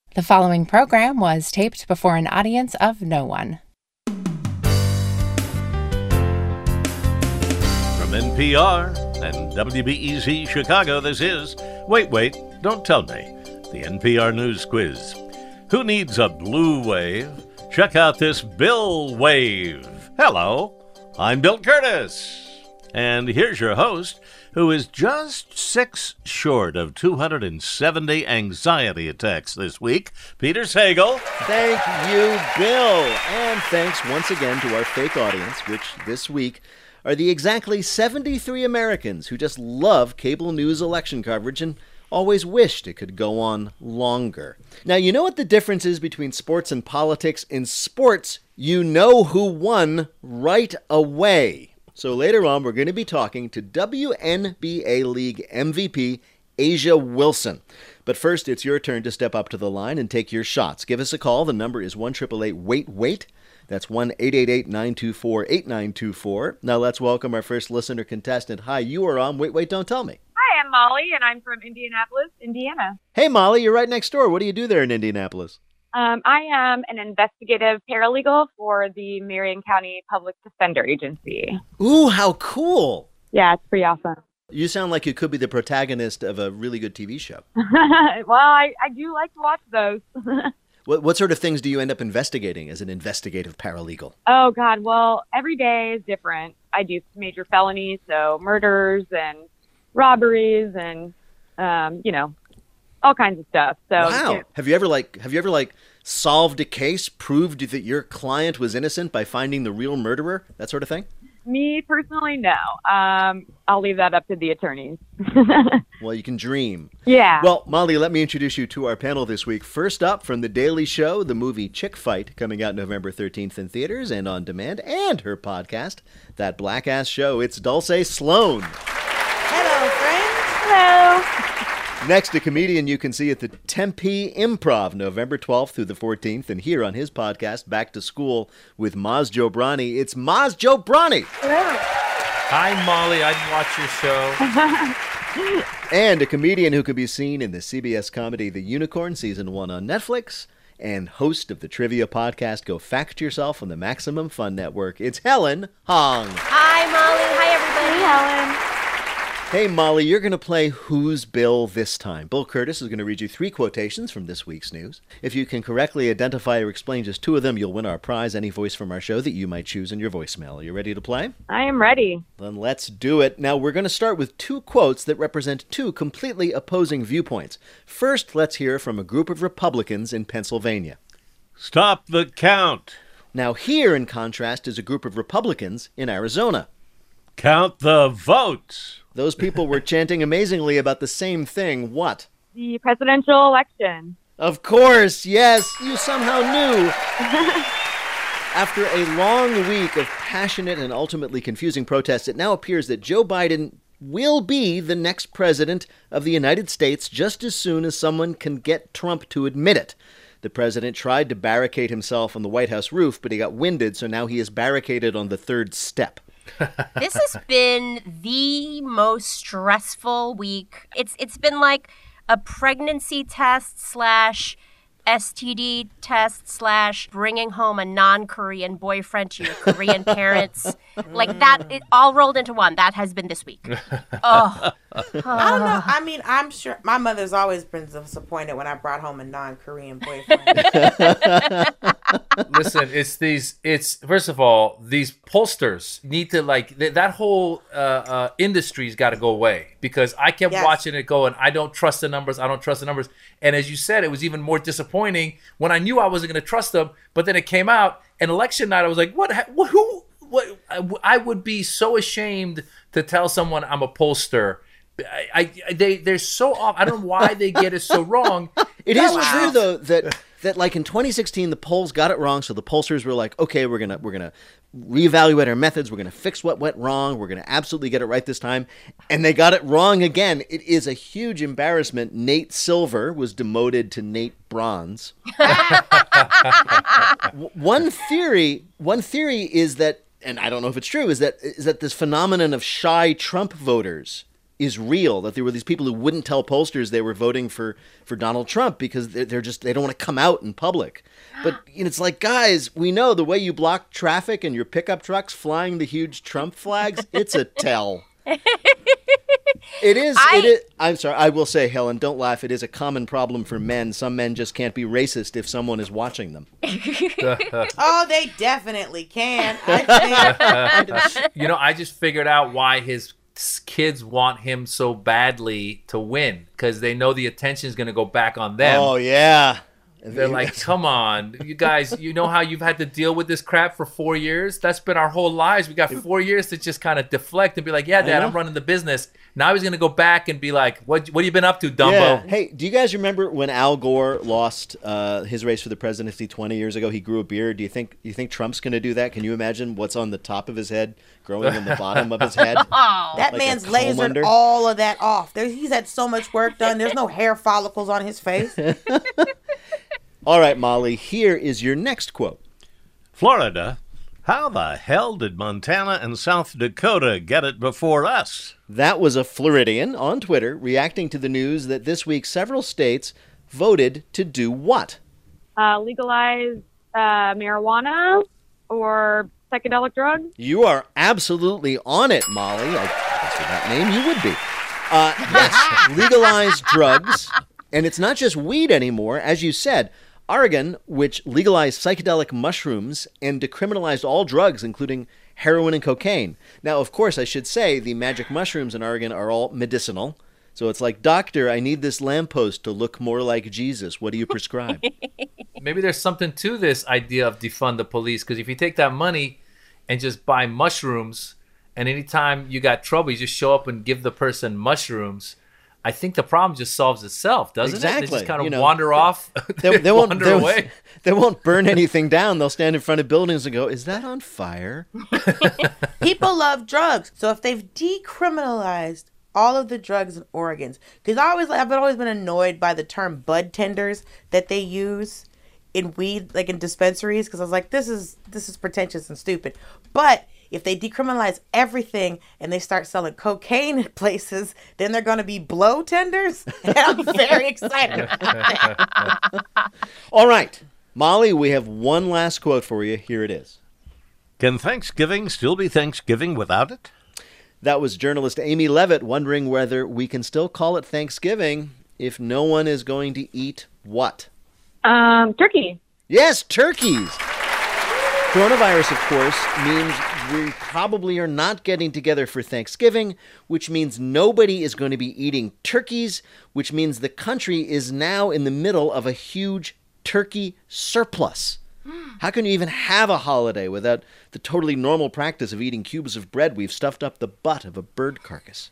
The following program was taped before an audience of no one. From NPR and WBEZ Chicago, this is Wait, Don't Tell Me, the NPR News Quiz. Who needs a blue wave? Check out this Bill wave. Hello, I'm Bill Curtis. And here's your host, who is just 6 short of 270 anxiety attacks this week, Peter Sagal. Thank you, Bill. And thanks once again to our fake audience, which this week are the exactly 73 Americans who just love cable news election coverage and always wished it could go on longer. Now, you know what the difference is between sports and politics? In sports, you know who won right away. So later on, we're going to be talking to WNBA League MVP A'ja Wilson. But first, it's your turn to step up to the line and take your shots. Give us a call. The number is 1-888-WAIT-WAIT. That's 1-888-924-8924. Now let's welcome our first listener contestant. Hi, you are on Wait, Don't Tell Me. Hi, I'm Molly, and I'm from Indianapolis, Indiana. Hey, Molly, you're right next door. What do you do there in Indianapolis? I am an investigative paralegal for the Marion County Public Defender Agency. Ooh, how cool. Yeah, it's pretty awesome. You sound like you could be the protagonist of a really good TV show. Well, I do like to watch those. What sort of things do you end up investigating as an investigative paralegal? Oh, God. Well, every day is different. I do major felonies, so murders and robberies and, all kinds of stuff. So, wow. Yeah. Have you ever solved a case, proved that your client was innocent by finding the real murderer? That sort of thing? Me personally, no. I'll leave that up to the attorneys. Well, you can dream. Yeah. Well, Molly, let me introduce you to our panel this week. First up, from The Daily Show, the movie Chick Fight, coming out November 13th in theaters and on demand, and her podcast, That Black Ass Show. It's Dulce Sloan. Hello, friends. Hello. Next, a comedian you can see at the Tempe Improv, November 12th through the 14th, and here on his podcast, Back to School with Maz Jobrani. It's Maz Jobrani. Hello. Hi, Molly. I watch your show. And a comedian who can be seen in the CBS comedy The Unicorn, Season 1 on Netflix, and host of the trivia podcast Go Fact Yourself on the Maximum Fun Network. It's Helen Hong. Hi, Molly. Hi, everybody. Hey, Helen. Hey, Molly, you're going to play Who's Bill this time. Bill Curtis is going to read you 3 quotations from this week's news. If you can correctly identify or explain just 2 of them, you'll win our prize, any voice from our show that you might choose in your voicemail. Are you ready to play? I am ready. Then let's do it. Now, we're going to start with 2 quotes that represent 2 completely opposing viewpoints. First, let's hear from a group of Republicans in Pennsylvania. Stop the count. Now, here, in contrast, is a group of Republicans in Arizona. Count the votes. Those people were chanting amazingly about the same thing. What? The presidential election. Of course, yes, you somehow knew. After a long week of passionate and ultimately confusing protests, it now appears that Joe Biden will be the next president of the United States just as soon as someone can get Trump to admit it. The president tried to barricade himself on the White House roof, but he got winded, so now he is barricaded on the 3rd step. This has been the most stressful week. It's been like a pregnancy test / STD test / bringing home a non-Korean boyfriend to your Korean parents. Like that, it all rolled into one. That has been this week. Oh. I don't know. I mean, I'm sure my mother's always been disappointed when I brought home a non-Korean boyfriend. Listen, it's first of all, these pollsters need to that whole industry's got to go away, because I kept watching it going, I don't trust the numbers. And as you said, it was even more disappointing when I knew I wasn't going to trust them. But then it came out, and election night, I was like, what? I would be so ashamed to tell someone I'm a pollster. They're so off. I don't know why they get it so wrong. It is true though that like in 2016 the polls got it wrong, so the pollsters were like, okay, we're gonna reevaluate our methods, we're gonna fix what went wrong, we're gonna absolutely get it right this time, and they got it wrong again. It is a huge embarrassment. Nate Silver was demoted to Nate Bronze. One theory is that, and I don't know if it's true, is that this phenomenon of shy Trump voters is real, that there were these people who wouldn't tell pollsters they were voting for Donald Trump because they don't want to come out in public. But it's like, guys, we know the way you block traffic and your pickup trucks flying the huge Trump flags, it's a tell. It is. I'm sorry. I will say, Helen, don't laugh. It is a common problem for men. Some men just can't be racist if someone is watching them. Oh, they definitely can. I just figured out why his kids want him so badly to win, because they know the attention is going to go back on them. Oh, yeah. They're like, come on, you guys, you know how you've had to deal with this crap for 4 years? That's been our whole lives. We got 4 years to just kind of deflect and be like, yeah, Dad, I'm running the business. Now he's going to go back and be like, what have you been up to, Dumbo? Yeah. Hey, do you guys remember when Al Gore lost his race for the presidency 20 years ago? He grew a beard. Do you think Trump's going to do that? Can you imagine what's on the top of his head growing in the bottom of his head? That man's lasered all of that off. He's had so much work done. There's no hair follicles on his face. All right, Molly, here is your next quote. Florida, how the hell did Montana and South Dakota get it before us? That was a Floridian on Twitter reacting to the news that this week several states voted to do what? Legalize marijuana or psychedelic drugs. You are absolutely on it, Molly. I guess with that name you would be. Yes, legalize drugs. And it's not just weed anymore. As you said, Oregon, which legalized psychedelic mushrooms and decriminalized all drugs, including heroin and cocaine. Now, of course, I should say the magic mushrooms in Oregon are all medicinal. So it's like, doctor, I need this lamppost to look more like Jesus. What do you prescribe? Maybe there's something to this idea of defund the police, because if you take that money and just buy mushrooms, and anytime you got trouble, you just show up and give the person mushrooms, I think the problem just solves itself, doesn't it? They just kind of wander off. They won't burn anything down. They'll stand in front of buildings and go, is that on fire? People love drugs. So if they've decriminalized all of the drugs in Oregon, because I've always been annoyed by the term bud tenders that they use in weed, like in dispensaries, because I was like, this is pretentious and stupid. But if they decriminalize everything and they start selling cocaine in places, then they're going to be blow tenders. And I'm very excited about that. All right. Molly, we have one last quote for you. Here it is. Can Thanksgiving still be Thanksgiving without it? That was journalist Amy Levitt wondering whether we can still call it Thanksgiving if no one is going to eat what? Turkey. Yes, turkeys. Coronavirus, of course, means we probably are not getting together for Thanksgiving, which means nobody is going to be eating turkeys, which means the country is now in the middle of a huge turkey surplus. How can you even have a holiday without the totally normal practice of eating cubes of bread we've stuffed up the butt of a bird carcass?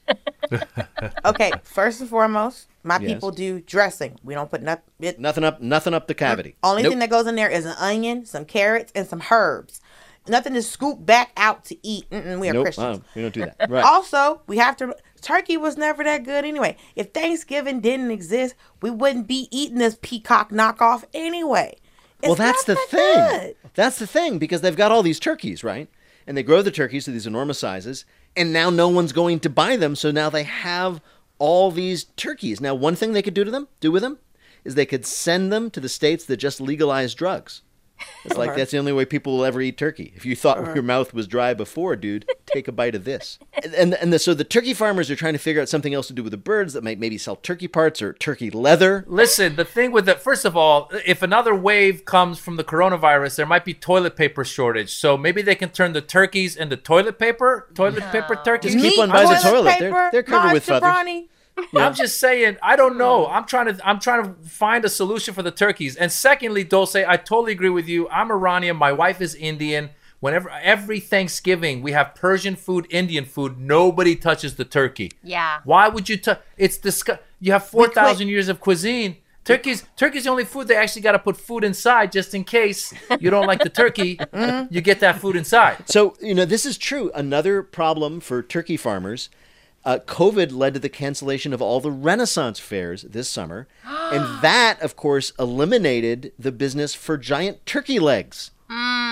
Okay, first and foremost, my people do dressing. We don't put nothing up the cavity. Only thing that goes in there is an onion, some carrots, and some herbs. Nothing is scooped back out to eat. We are Christians. We don't do that. Right. Also, turkey was never that good anyway. If Thanksgiving didn't exist, we wouldn't be eating this peacock knockoff anyway. Well, that's the thing. That's the thing, because they've got all these turkeys, right? And they grow the turkeys to these enormous sizes, and now no one's going to buy them, so now they have all these turkeys. Now, one thing they could do with them is they could send them to the states that just legalized drugs. It's like that's the only way people will ever eat turkey. If you thought your mouth was dry before, dude, take a bite of this. So the turkey farmers are trying to figure out something else to do with the birds that might maybe sell turkey parts or turkey leather. Listen, the thing with it, first of all, if another wave comes from the coronavirus, there might be toilet paper shortage. So maybe they can turn the turkeys into toilet paper turkeys. Just keep one by the toilet. They're covered with feathers. Yeah. I'm just saying, I don't know. I'm trying to find a solution for the turkeys. And secondly, Dulce, I totally agree with you. I'm Iranian. My wife is Indian. Every Thanksgiving we have Persian food, Indian food. Nobody touches the turkey. Yeah. Why would you touch? It's you have 4,000 years of cuisine. Turkey's the only food they actually got to put food inside just in case you don't like the turkey. You get that food inside. So this is true. Another problem for turkey farmers. COVID led to the cancellation of all the Renaissance fairs this summer. And that, of course, eliminated the business for giant turkey legs.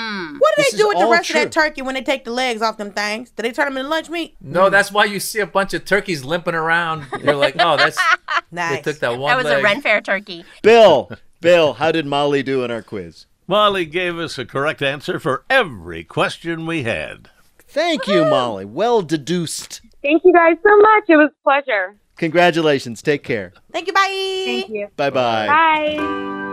What do This they do is with the all rest true. of that turkey when they take the legs off them things? Do they turn them into lunch meat? No, that's why you see a bunch of turkeys limping around. You're like, oh, that's Nice. they took that one That was leg. a Ren Fair turkey. Bill, how did Molly do in our quiz? Molly gave us a correct answer for every question we had. Thank you, Molly. Well deduced. Thank you guys so much. It was a pleasure. Congratulations. Take care. Thank you. Bye. Thank you. Bye-bye. Bye.